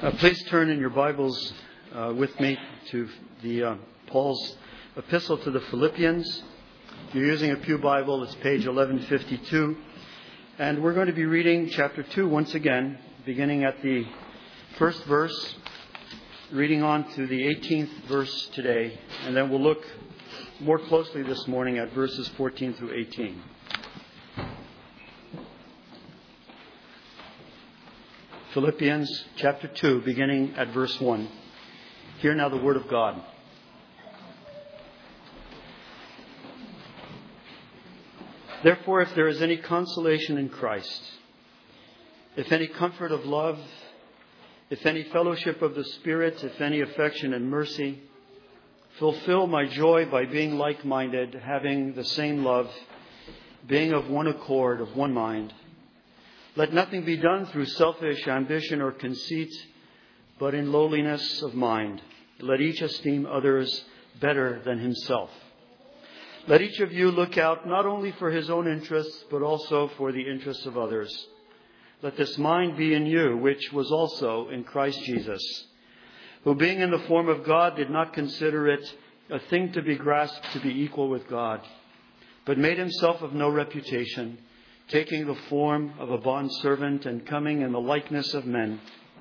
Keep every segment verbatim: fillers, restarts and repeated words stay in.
Uh, please turn in your Bibles uh, with me to the uh, Paul's epistle to the Philippians. If you're using a Pew Bible, it's page eleven fifty-two. And we're going to be reading chapter two once again, beginning at the first verse, reading on to the eighteenth verse today. And then we'll look more closely this morning at verses fourteen through eighteen. Philippians chapter two, beginning at verse one. Hear now the word of God. Therefore, if there is any consolation in Christ, if any comfort of love, if any fellowship of the Spirit, if any affection and mercy, fulfill my joy by being like-minded, having the same love, being of one accord, of one mind. Let nothing be done through selfish ambition or conceit, but in lowliness of mind. Let each esteem others better than himself. Let each of you look out not only for his own interests, but also for the interests of others. Let this mind be in you, which was also in Christ Jesus, who being in the form of God did not consider it a thing to be grasped to be equal with God, but made himself of no reputation, taking the form of a bondservant and coming in the likeness of men.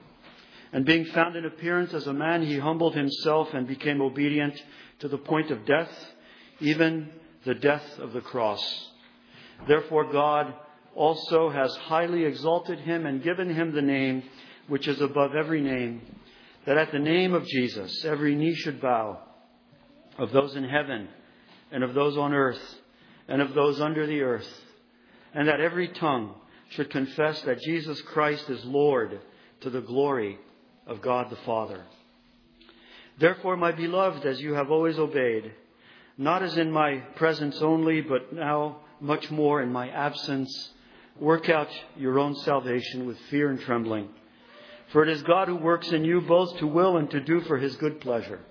And being found in appearance as a man, he humbled himself and became obedient to the point of death, even the death of the cross. Therefore God also has highly exalted him and given him the name which is above every name, that at the name of Jesus every knee should bow, of those in heaven and of those on earth and of those under the earth, and that every tongue should confess that Jesus Christ is Lord, to the glory of God the Father. Therefore, my beloved, as you have always obeyed, not as in my presence only, but now much more in my absence, work out your own salvation with fear and trembling. For it is God who works in you both to will and to do for his good pleasure.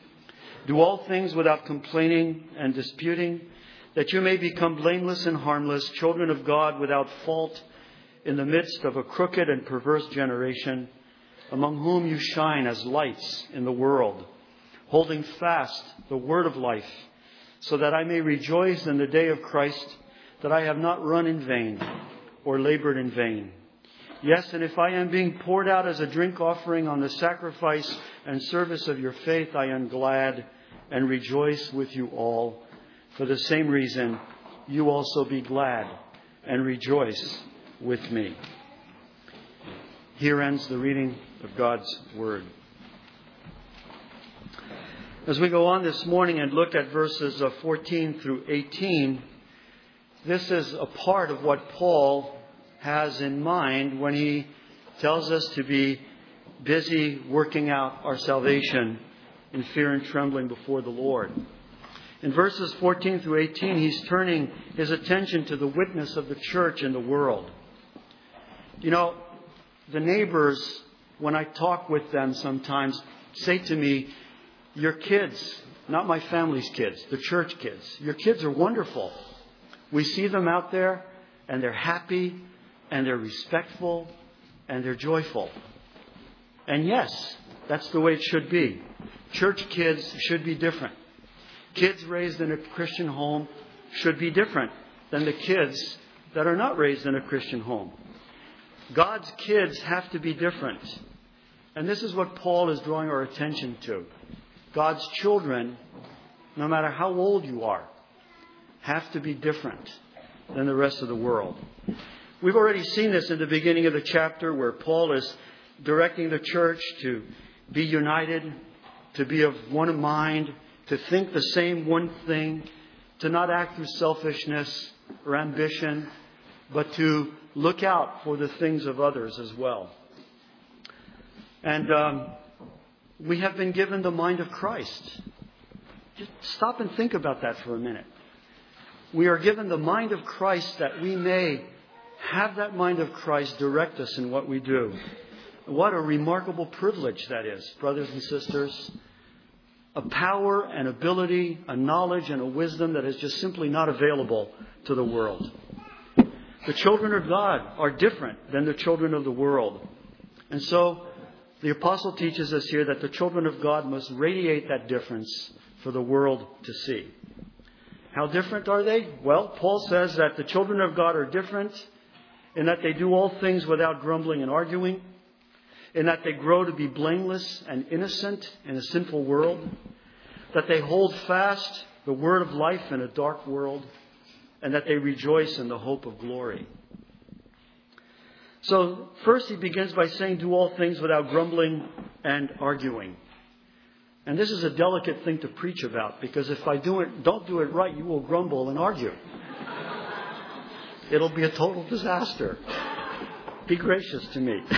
Do all things without complaining and disputing, that you may become blameless and harmless, children of God without fault, in the midst of a crooked and perverse generation, among whom you shine as lights in the world, holding fast the word of life, so that I may rejoice in the day of Christ, that I have not run in vain or labored in vain. Yes, and if I am being poured out as a drink offering on the sacrifice and service of your faith, I am glad and rejoice with you all. For the same reason, you also be glad and rejoice with me. Here ends the reading of God's Word. As we go on this morning and look at verses fourteen through eighteen, this is a part of what Paul has in mind when he tells us to be busy working out our salvation in fear and trembling before the Lord. In verses fourteen through eighteen, he's turning his attention to the witness of the church in the world. You know, the neighbors, when I talk with them sometimes, say to me, your kids, not my family's kids, the church kids, your kids are wonderful. We see them out there and they're happy and they're respectful and they're joyful. And yes, that's the way it should be. Church kids should be different. Kids raised in a Christian home should be different than the kids that are not raised in a Christian home. God's kids have to be different. And this is what Paul is drawing our attention to. God's children, no matter how old you are, have to be different than the rest of the world. We've already seen this in the beginning of the chapter where Paul is directing the church to be united, to be of one mind, to think the same one thing, to not act through selfishness or ambition, but to look out for the things of others as well. And um, we have been given the mind of Christ. Just stop and think about that for a minute. We are given the mind of Christ that we may have that mind of Christ direct us in what we do. What a remarkable privilege that is, brothers and sisters. A power, an ability, a knowledge, and a wisdom that is just simply not available to the world. The children of God are different than the children of the world. And so The apostle teaches us here that the children of God must radiate that difference for the world to see. How different are they? Well, Paul says that the children of God are different in that they do all things without grumbling and arguing, in that they grow to be blameless and innocent in a sinful world, that they hold fast the word of life in a dark world, and that they rejoice in the hope of glory. So first he begins by saying, do all things without grumbling and arguing. And this is a delicate thing to preach about, because if I do it, don't do it right, you will grumble and argue. It'll be a total disaster. Be gracious to me.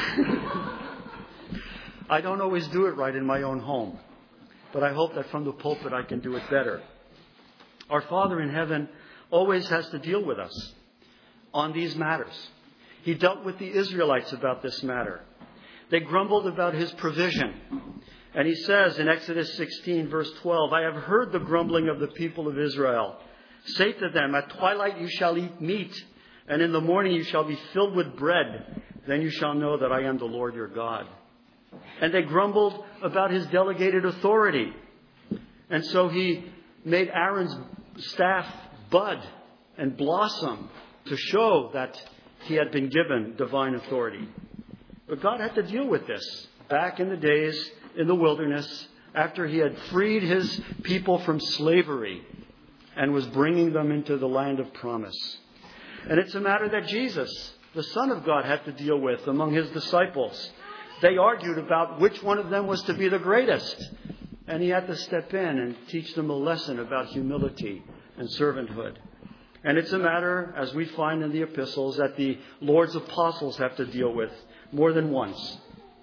I don't always do it right in my own home, but I hope that from the pulpit I can do it better. Our Father in heaven always has to deal with us on these matters. He dealt with the Israelites about this matter. They grumbled about his provision. And he says in Exodus sixteen, verse twelve, I have heard the grumbling of the people of Israel. Say to them, at twilight you shall eat meat, and in the morning you shall be filled with bread. Then you shall know that I am the Lord your God. And they grumbled about his delegated authority. And so he made Aaron's staff bud and blossom to show that he had been given divine authority. But God had to deal with this back in the days in the wilderness after he had freed his people from slavery and was bringing them into the land of promise. And it's a matter that Jesus, the Son of God, had to deal with among his disciples. They argued about which one of them was to be the greatest. And he had to step in and teach them a lesson about humility and servanthood. And it's a matter, as we find in the epistles, that the Lord's apostles have to deal with more than once.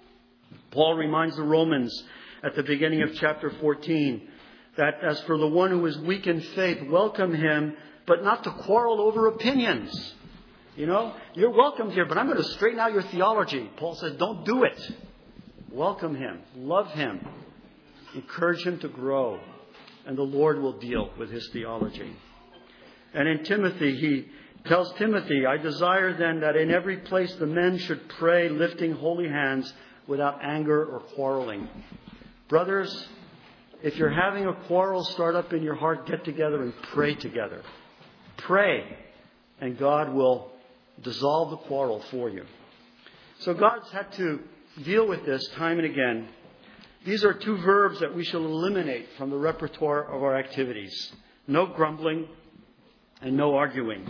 Paul reminds the Romans at the beginning of chapter fourteen that as for the one who is weak in faith, welcome him, but not to quarrel over opinions. You know, you're welcomed here, but I'm going to straighten out your theology. Paul says, don't do it. Welcome him. Love him. Encourage him to grow. And the Lord will deal with his theology. And in Timothy, he tells Timothy, I desire then that in every place the men should pray, lifting holy hands without anger or quarreling. Brothers, if you're having a quarrel start up in your heart, get together and pray together. Pray, and God will dissolve the quarrel for you. So God's had to deal with this time and again. These are two verbs that we shall eliminate from the repertoire of our activities. No grumbling and no arguing.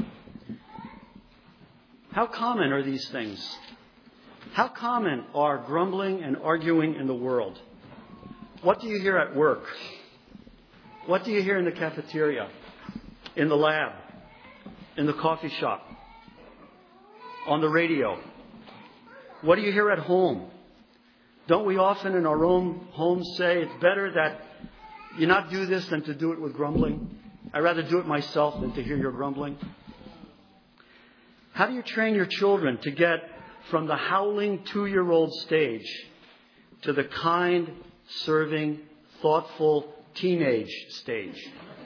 How common are these things? How common are grumbling and arguing in the world? What do you hear at work? What do you hear in the cafeteria? In the lab? In the coffee shop? On the radio? What do you hear at home? Don't we often in our own homes say it's better that you not do this than to do it with grumbling? I'd rather do it myself than to hear your grumbling. How do you train your children to get from the howling two-year-old stage to the kind, serving, thoughtful teenage stage?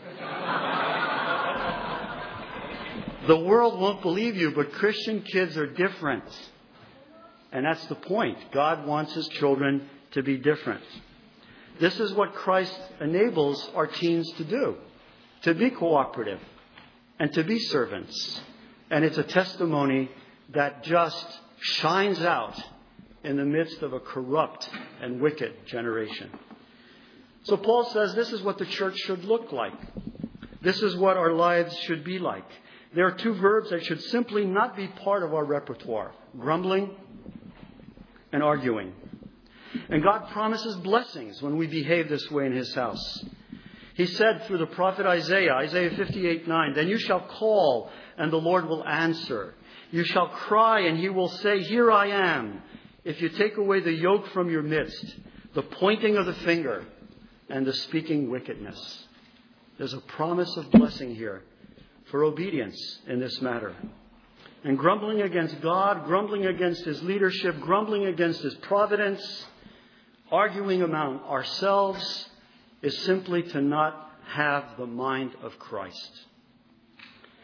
The world won't believe you, but Christian kids are different. And that's the point. God wants his children to be different. This is what Christ enables our teens to do. To be cooperative and to be servants. And it's a testimony that just shines out in the midst of a corrupt and wicked generation. So Paul says this is what the church should look like. This is what our lives should be like. There are two verbs that should simply not be part of our repertoire. Grumbling and arguing. And God promises blessings when we behave this way in his house. He said through the prophet Isaiah, Isaiah fifty-eight nine, then you shall call and the Lord will answer. You shall cry and he will say, here I am. If you take away the yoke from your midst, the pointing of the finger and the speaking wickedness. There's a promise of blessing here for obedience in this matter. And grumbling against God, grumbling against his leadership, grumbling against his providence, arguing among ourselves is simply to not have the mind of Christ.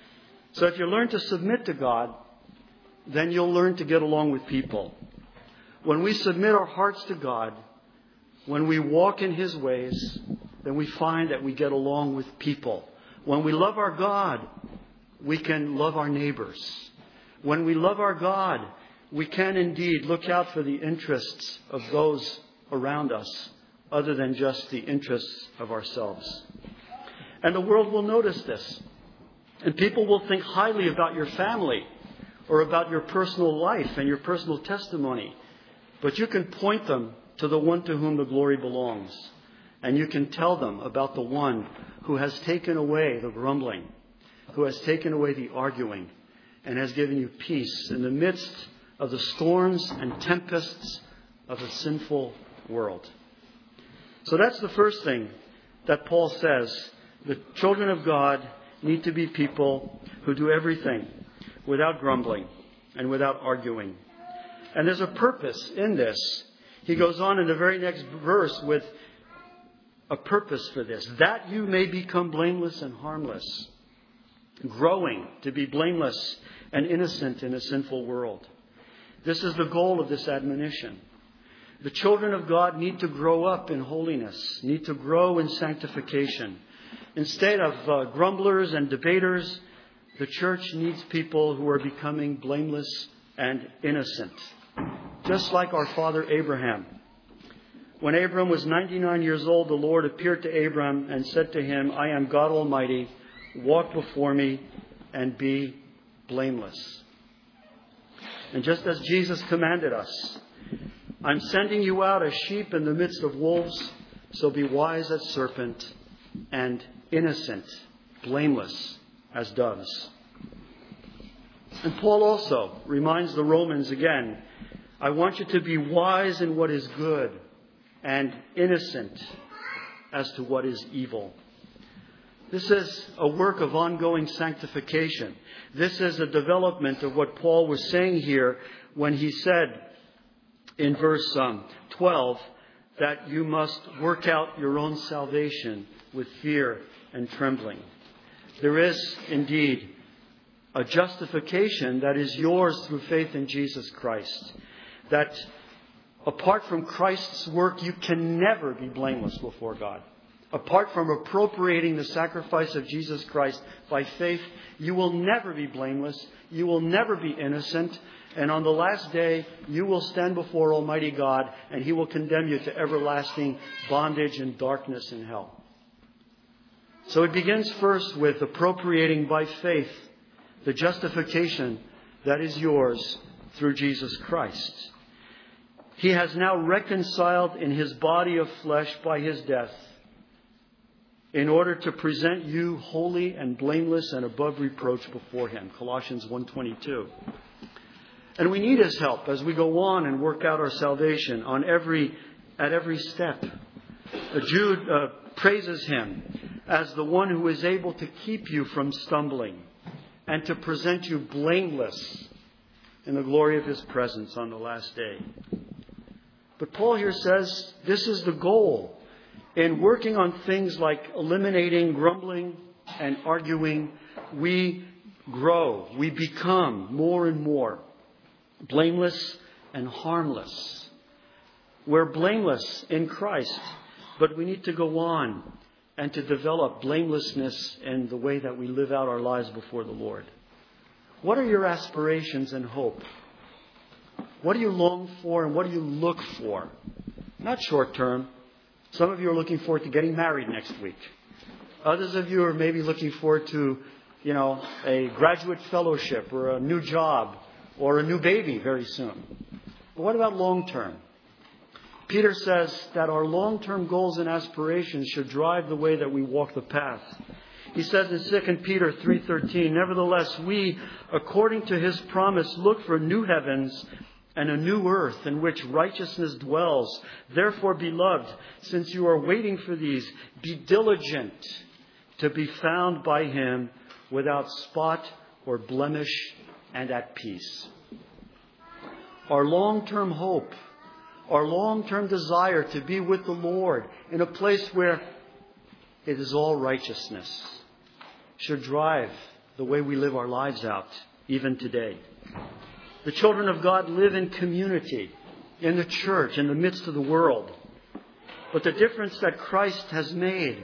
So if you learn to submit to God, then you'll learn to get along with people. When we submit our hearts to God, when we walk in His ways, then we find that we get along with people. When we love our God, we can love our neighbors. When we love our God, we can indeed look out for the interests of those around us, other than just the interests of ourselves. And the world will notice this. And people will think highly about your family or about your personal life and your personal testimony. But you can point them to the one to whom the glory belongs. And you can tell them about the one who has taken away the grumbling, who has taken away the arguing, and has given you peace in the midst of the storms and tempests of a sinful world. So that's the first thing that Paul says. The children of God need to be people who do everything without grumbling and without arguing. And there's a purpose in this. He goes on in the very next verse with a purpose for this. That you may become blameless and harmless. Growing to be blameless and innocent in a sinful world. This is the goal of this admonition. The children of God need to grow up in holiness, need to grow in sanctification. Instead of uh, grumblers and debaters, the church needs people who are becoming blameless and innocent. Just like our father Abraham. When Abram was ninety-nine years old, the Lord appeared to Abram and said to him, I am God Almighty, walk before me and be blameless. And just as Jesus commanded us, I'm sending you out as sheep in the midst of wolves, so be wise as serpent and innocent, blameless as doves. And Paul also reminds the Romans again, I want you to be wise in what is good and innocent as to what is evil. This is a work of ongoing sanctification. This is a development of what Paul was saying here when he said in verse um, twelve that you must work out your own salvation with fear and trembling. There is indeed a justification that is yours through faith in Jesus Christ. That apart from Christ's work, you can never be blameless before God. Apart from appropriating the sacrifice of Jesus Christ by faith, you will never be blameless. You will never be innocent. And on the last day, you will stand before Almighty God, and He will condemn you to everlasting bondage and darkness in hell. So it begins first with appropriating by faith the justification that is yours through Jesus Christ. He has now reconciled in His body of flesh by His death in order to present you holy and blameless and above reproach before Him. Colossians one twenty-two. And we need His help as we go on and work out our salvation on every at every step. Jude uh, praises Him as the one who is able to keep you from stumbling and to present you blameless in the glory of His presence on the last day. But Paul here says this is the goal in working on things like eliminating grumbling and arguing. We grow, we become more and more blameless and harmless. We're blameless in Christ, but we need to go on and to develop blamelessness in the way that we live out our lives before the Lord. What are your aspirations and hope? What do you long for and what do you look for? Not short term. Some of you are looking forward to getting married next week. Others of you are maybe looking forward to, you know, a graduate fellowship or a new job or a new baby very soon. But what about long term? Peter says that our long-term goals and aspirations should drive the way that we walk the path. He says in Second Peter three thirteen, nevertheless, we, according to His promise, look for new heavens and a new earth in which righteousness dwells. Therefore, beloved, since you are waiting for these, be diligent to be found by Him without spot or blemish and at peace. Our long-term hope, our long-term desire to be with the Lord in a place where it is all righteousness should drive the way we live our lives out even today. The children of God live in community in the church, in the midst of the world. But the difference that Christ has made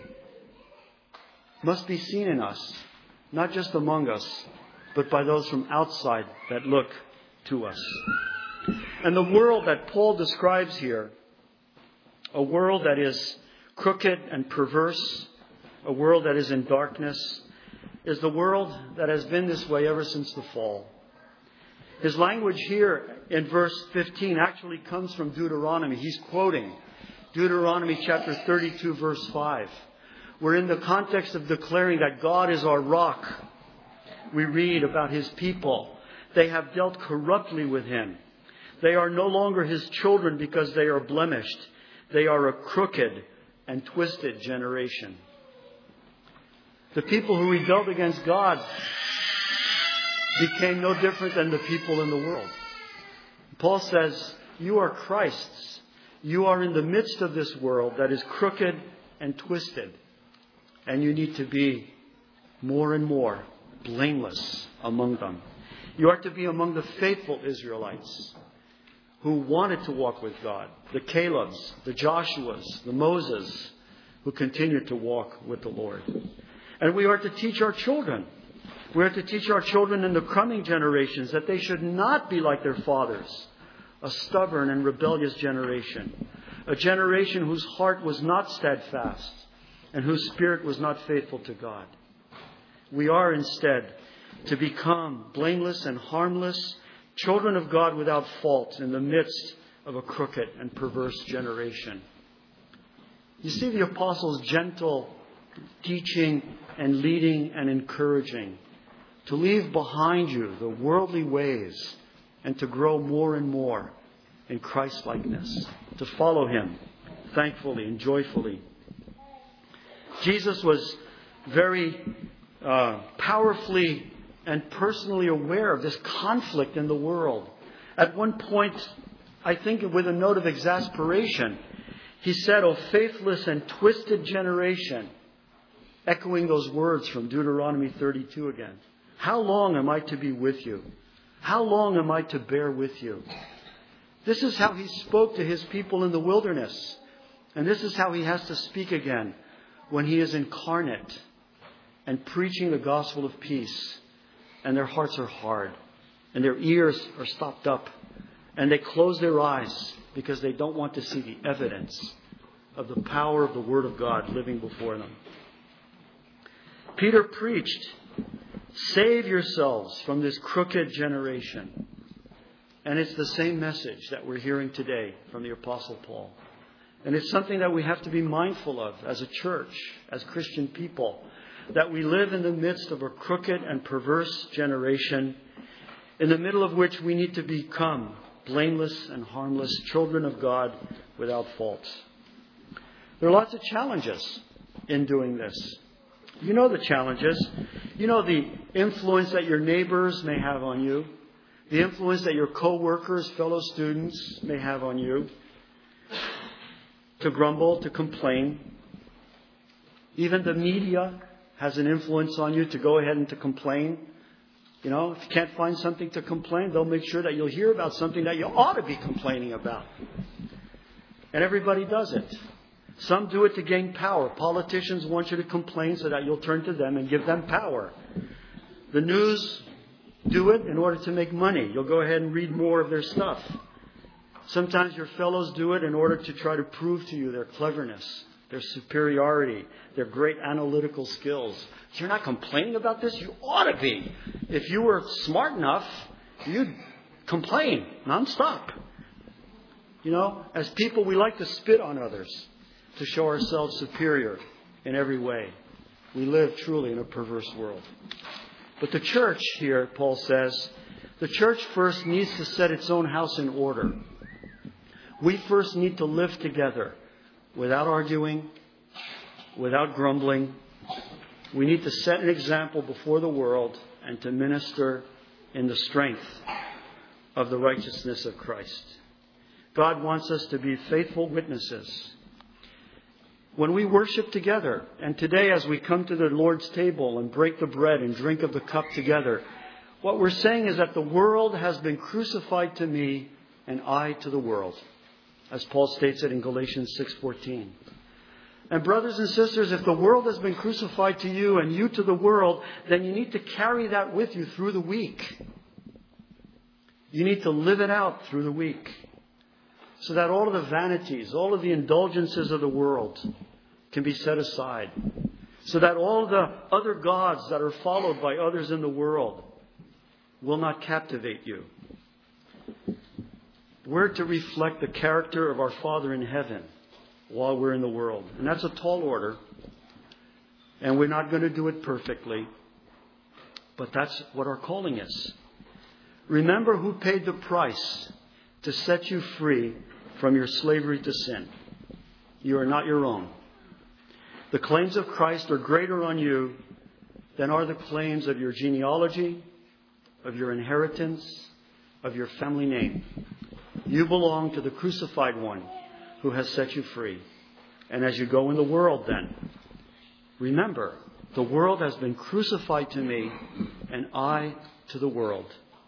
must be seen in us, not just among us, but by those from outside that look to us. And the world that Paul describes here, a world that is crooked and perverse, a world that is in darkness, is the world that has been this way ever since the fall. His language here in verse fifteen actually comes from Deuteronomy. He's quoting Deuteronomy chapter thirty-two, verse five. Where in the context of declaring that God is our rock, we read about His people. They have dealt corruptly with Him. They are no longer His children because they are blemished. They are a crooked and twisted generation. The people who rebelled against God became no different than the people in the world. Paul says, you are Christ's. You are in the midst of this world that is crooked and twisted. And you need to be more and more blameless among them. You are to be among the faithful Israelites who wanted to walk with God. The Calebs, the Joshuas, the Moses who continued to walk with the Lord. And we are to teach our children. We are to teach our children in the coming generations that they should not be like their fathers, a stubborn and rebellious generation, a generation whose heart was not steadfast and whose spirit was not faithful to God. We are instead to become blameless and harmless, children of God without fault in the midst of a crooked and perverse generation. You see the apostles' gentle teaching and leading and encouraging to leave behind you the worldly ways and to grow more and more in Christ-likeness, to follow Him thankfully and joyfully. Jesus was very uh, powerfully and personally aware of this conflict in the world. At one point, I think with a note of exasperation, He said, "O faithless and twisted generation," echoing those words from Deuteronomy thirty-two again. "How long am I to be with you? How long am I to bear with you?" This is how He spoke to His people in the wilderness. And this is how He has to speak again when He is incarnate and preaching the gospel of peace. And their hearts are hard. And their ears are stopped up. And they close their eyes because they don't want to see the evidence of the power of the Word of God living before them. Peter preached, "Save yourselves from this crooked generation." And it's the same message that we're hearing today from the Apostle Paul. And it's something that we have to be mindful of as a church, as Christian people, that we live in the midst of a crooked and perverse generation, in the middle of which we need to become blameless and harmless children of God without fault. There are lots of challenges in doing this. You know the challenges. You know the influence that your neighbors may have on you. The influence that your co-workers, fellow students may have on you. To grumble, to complain. Even the media has an influence on you to go ahead and to complain. You know, if you can't find something to complain, they'll make sure that you'll hear about something that you ought to be complaining about. And everybody does it. Some do it to gain power. Politicians want you to complain so that you'll turn to them and give them power. The news do it in order to make money. You'll go ahead and read more of their stuff. Sometimes your fellows do it in order to try to prove to you their cleverness, their superiority, their great analytical skills. If you're not complaining about this, you ought to be. If you were smart enough, you'd complain nonstop. You know, as people, we like to spit on others to show ourselves superior in every way. We live truly in a perverse world. But the church here, Paul says, the church first needs to set its own house in order. We first need to live together without arguing, without grumbling. We need to set an example before the world and to minister in the strength of the righteousness of Christ. God wants us to be faithful witnesses. When we worship together, and today as we come to the Lord's table and break the bread and drink of the cup together, what we're saying is that the world has been crucified to me and I to the world, as Paul states it in Galatians six fourteen. And brothers and sisters, if the world has been crucified to you and you to the world, then you need to carry that with you through the week. You need to live it out through the week, so that all of the vanities, all of the indulgences of the world can be set aside. So that all the other gods that are followed by others in the world will not captivate you. We're to reflect the character of our Father in heaven while we're in the world. And that's a tall order. And we're not going to do it perfectly. But that's what our calling is. Remember who paid the price to set you free from your slavery to sin. You are not your own. The claims of Christ are greater on you than are the claims of your genealogy, of your inheritance, of your family name. You belong to the crucified one who has set you free. And as you go in the world then, remember, the world has been crucified to me and I to the world.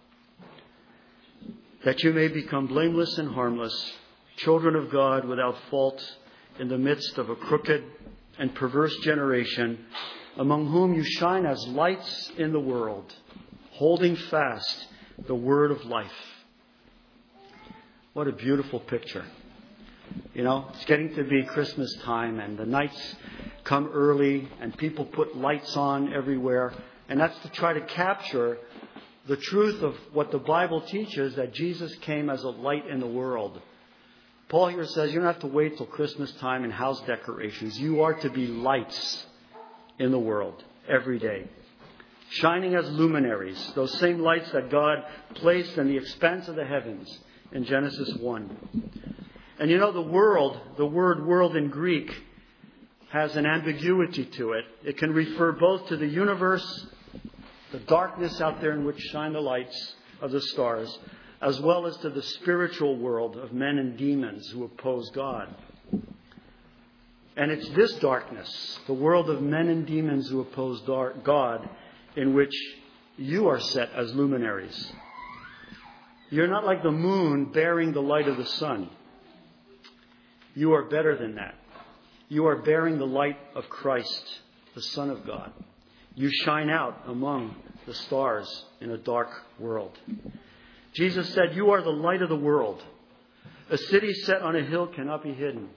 That you may become blameless and harmless, children of God without fault in the midst of a crooked and perverse generation, among whom you shine as lights in the world, holding fast the word of life. What a beautiful picture. You know, it's getting to be Christmas time and the nights come early and people put lights on everywhere. And that's to try to capture the truth of what the Bible teaches, that Jesus came as a light in the world. Paul here says you don't have to wait till Christmas time and house decorations. You are to be lights in the world every day, shining as luminaries, those same lights that God placed in the expanse of the heavens in Genesis one. And you know, the world, the word world in Greek, has an ambiguity to it. It can refer both to the universe, the darkness out there in which shine the lights of the stars, as well as to the spiritual world of men and demons who oppose God. And it's this darkness, the world of men and demons who oppose God, in which you are set as luminaries. You're not like the moon bearing the light of the sun. You are better than that. You are bearing the light of Christ, the Son of God. You shine out among the stars in a dark world. Jesus said, you are the light of the world. A city set on a hill cannot be hidden.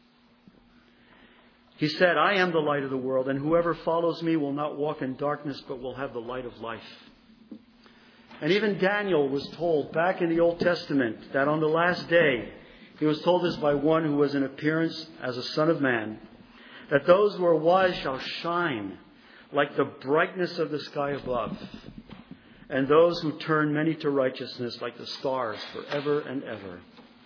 He said, I am the light of the world, and whoever follows me will not walk in darkness, but will have the light of life. And even Daniel was told back in the Old Testament that on the last day, he was told this by one who was in appearance as a son of man, that those who are wise shall shine like the brightness of the sky above, and those who turn many to righteousness like the stars forever and ever.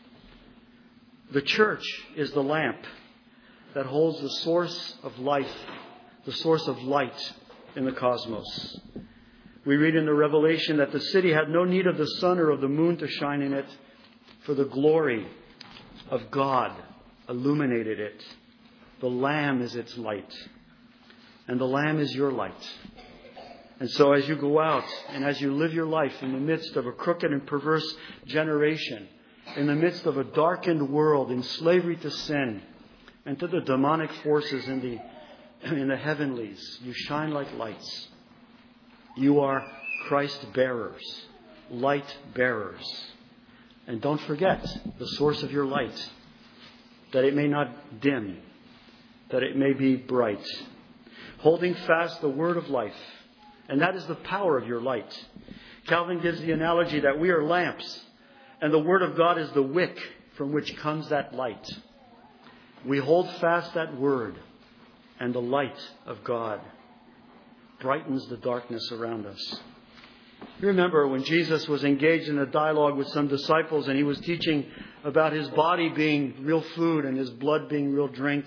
The church is the lamp that holds the source of life, the source of light in the cosmos. We read in the Revelation that the city had no need of the sun or of the moon to shine in it, for the glory of God illuminated it. The Lamb is its light, and the Lamb is your light. And so as you go out and as you live your life in the midst of a crooked and perverse generation, in the midst of a darkened world in slavery to sin and to the demonic forces in the, in the heavenlies, you shine like lights. You are Christ bearers, light bearers. And don't forget the source of your light, that it may not dim, that it may be bright. Holding fast the word of life. And that is the power of your light. Calvin gives the analogy that we are lamps, and the word of God is the wick from which comes that light. We hold fast that word, and the light of God brightens the darkness around us. You remember when Jesus was engaged in a dialogue with some disciples and he was teaching about his body being real food and his blood being real drink.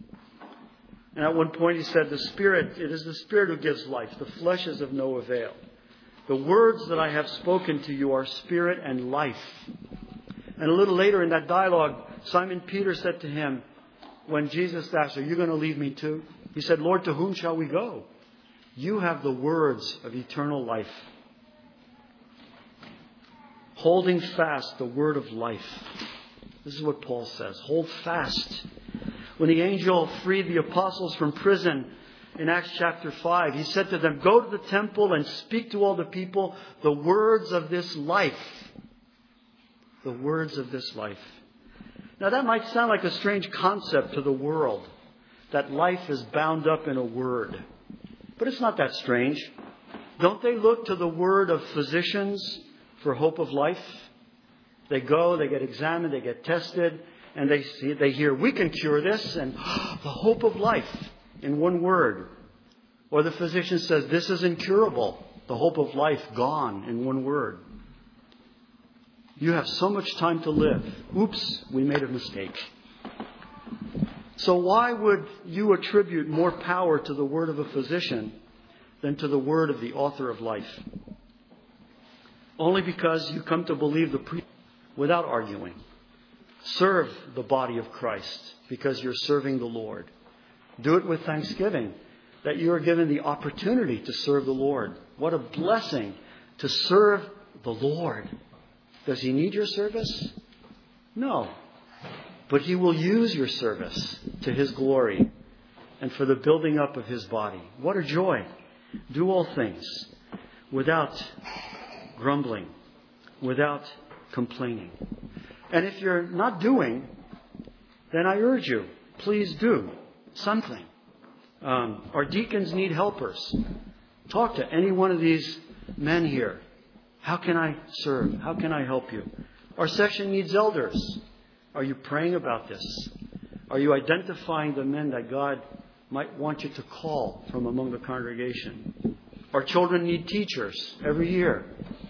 And at one point he said, the Spirit, it is the Spirit who gives life. The flesh is of no avail. The words that I have spoken to you are spirit and life. And a little later in that dialogue, Simon Peter said to him, when Jesus asked, are you going to leave me too? He said, Lord, to whom shall we go? You have the words of eternal life. holding fast the word of life. This is what Paul says. Hold fast. When the angel freed the apostles from prison in Acts chapter five, he said to them, go to the temple and speak to all the people the words of this life. The words of this life. Now that might sound like a strange concept to the world, that life is bound up in a word. But it's not that strange. Don't they look to the word of physicians for hope of life? They go, they get examined, they get tested, and they see, they hear, we can cure this, and oh, the hope of life in one word. Or the physician says, this is incurable. The hope of life gone in one word. You have so much time to live. Oops, we made a mistake. So why would you attribute more power to the word of a physician than to the word of the author of life? Only because you come to believe the pre- without arguing. Serve the body of Christ because you're serving the Lord. Do it with thanksgiving that you are given the opportunity to serve the Lord. What a blessing to serve the Lord. Does He need your service? No. But He will use your service to His glory and for the building up of His body. What a joy. Do all things without grumbling, without complaining. And if you're not doing, then I urge you, please do something. Um, our deacons need helpers. Talk to any one of these men here. How can I serve? How can I help you? Our section needs elders. Are you praying about this? Are you identifying the men that God might want you to call from among the congregation? Our children need teachers every year.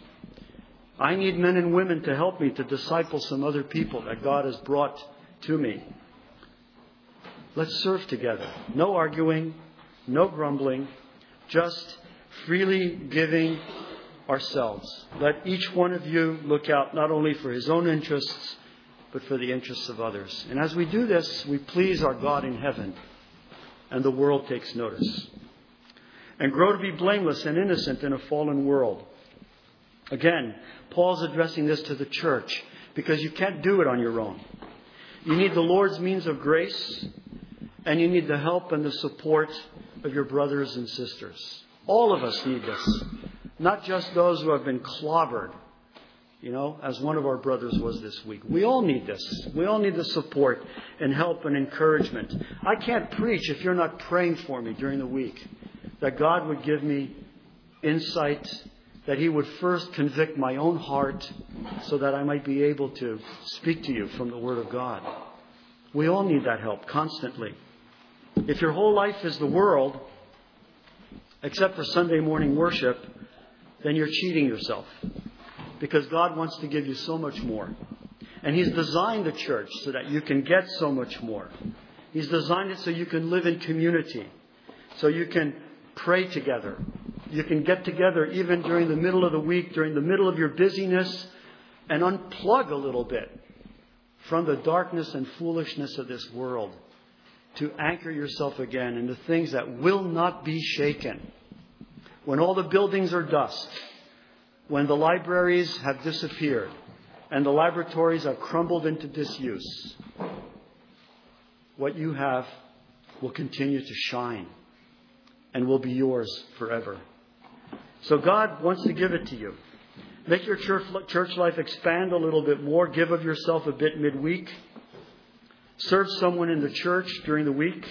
I need men and women to help me to disciple some other people that God has brought to me. Let's serve together. No arguing, no grumbling, just freely giving ourselves. Let each one of you look out not only for his own interests, but for the interests of others. And as we do this, we please our God in heaven, and the world takes notice. And grow to be blameless and innocent in a fallen world. Again, Paul's addressing this to the church because you can't do it on your own. You need the Lord's means of grace, and you need the help and the support of your brothers and sisters. All of us need this. Not just those who have been clobbered, you know, as one of our brothers was this week. We all need this. We all need the support and help and encouragement. I can't preach if you're not praying for me during the week, that God would give me insight, that He would first convict my own heart so that I might be able to speak to you from the Word of God. We all need that help constantly. If your whole life is the world, except for Sunday morning worship, then you're cheating yourself. Because God wants to give you so much more. And He's designed the church so that you can get so much more. He's designed it so you can live in community. So you can pray together. You can get together even during the middle of the week, during the middle of your busyness, and unplug a little bit from the darkness and foolishness of this world to anchor yourself again in the things that will not be shaken. When all the buildings are dust, when the libraries have disappeared and the laboratories have crumbled into disuse, what you have will continue to shine and will be yours forever. So God wants to give it to you. Make your church, church life expand a little bit more. Give of yourself a bit midweek. Serve someone in the church during the week.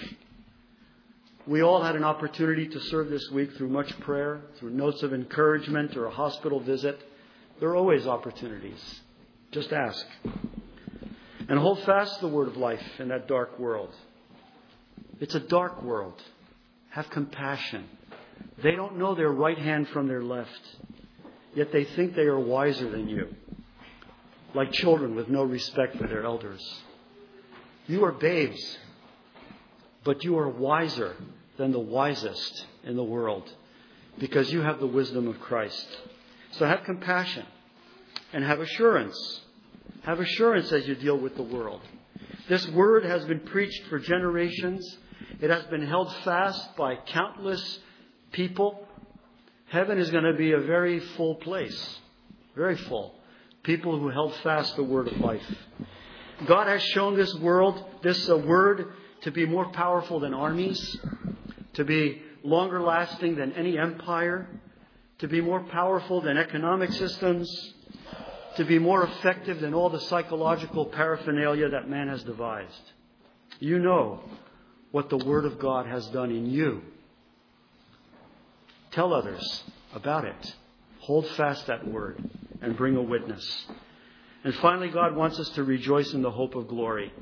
We all had an opportunity to serve this week through much prayer, through notes of encouragement or a hospital visit. There are always opportunities. Just ask. And hold fast the word of life in that dark world. It's a dark world. Have compassion. They don't know their right hand from their left, yet they think they are wiser than you, like children with no respect for their elders. You are babes, but you are wiser than the wisest in the world because you have the wisdom of Christ. So have compassion and have assurance. Have assurance as you deal with the world. This word has been preached for generations. It has been held fast by countless people. Heaven is going to be a very full place. Very full. people who held fast the word of life. God has shown this world, this uh, word, to be more powerful than armies, to be longer lasting than any empire, to be more powerful than economic systems, to be more effective than all the psychological paraphernalia that man has devised. You know what the Word of God has done in you. Tell others about it. Hold fast that Word and bring a witness. And finally, God wants us to rejoice in the hope of glory.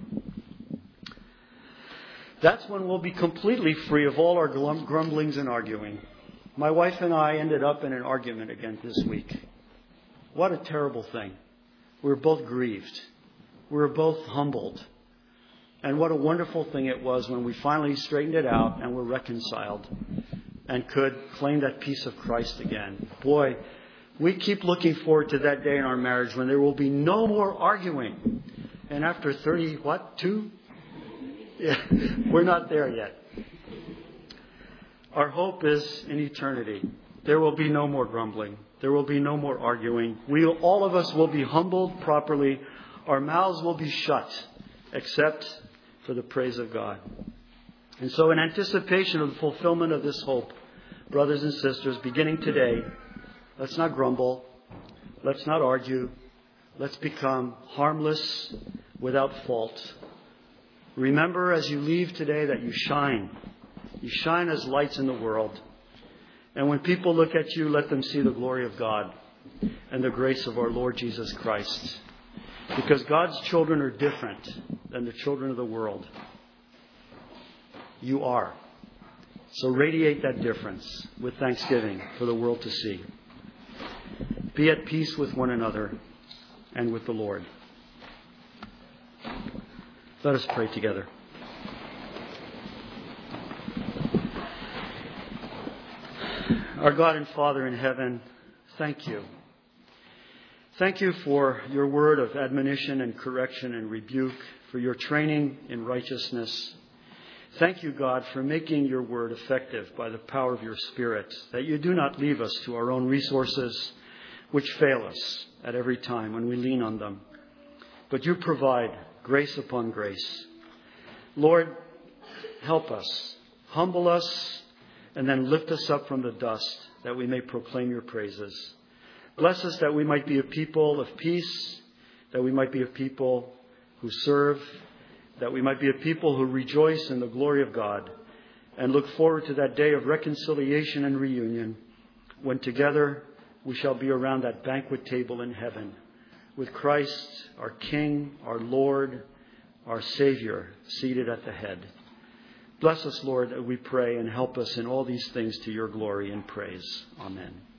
That's when we'll be completely free of all our grumblings and arguing. My wife and I ended up in an argument again this week. What a terrible thing. We were both grieved. We were both humbled. And what a wonderful thing it was when we finally straightened it out and were reconciled and could claim that peace of Christ again. Boy, we keep looking forward to that day in our marriage when there will be no more arguing. And after thirty, what, two? Yeah, we're not there yet. Our hope is in eternity. There will be no more grumbling. There will be no more arguing. We, all of us will be humbled properly. Our mouths will be shut, except for the praise of God. And so in anticipation of the fulfillment of this hope, brothers and sisters, beginning today, let's not grumble. Let's not argue. Let's become harmless, without fault. Remember as you leave today that you shine. You shine as lights in the world. And when people look at you, let them see the glory of God and the grace of our Lord Jesus Christ. Because God's children are different than the children of the world. You are. So radiate that difference with thanksgiving for the world to see. Be at peace with one another and with the Lord. Let us pray together. Our God and Father in heaven, thank you. Thank you for your word of admonition and correction and rebuke, for your training in righteousness. Thank you, God, for making your word effective by the power of your Spirit, that you do not leave us to our own resources, which fail us at every time when we lean on them, but you provide grace upon grace. Lord, help us, humble us, and then lift us up from the dust that we may proclaim your praises. Bless us that we might be a people of peace, that we might be a people who serve, that we might be a people who rejoice in the glory of God and look forward to that day of reconciliation and reunion when together we shall be around that banquet table in heaven with Christ, our King, our Lord, our Savior, seated at the head. Bless us, Lord, we pray, and help us in all these things to your glory and praise. Amen.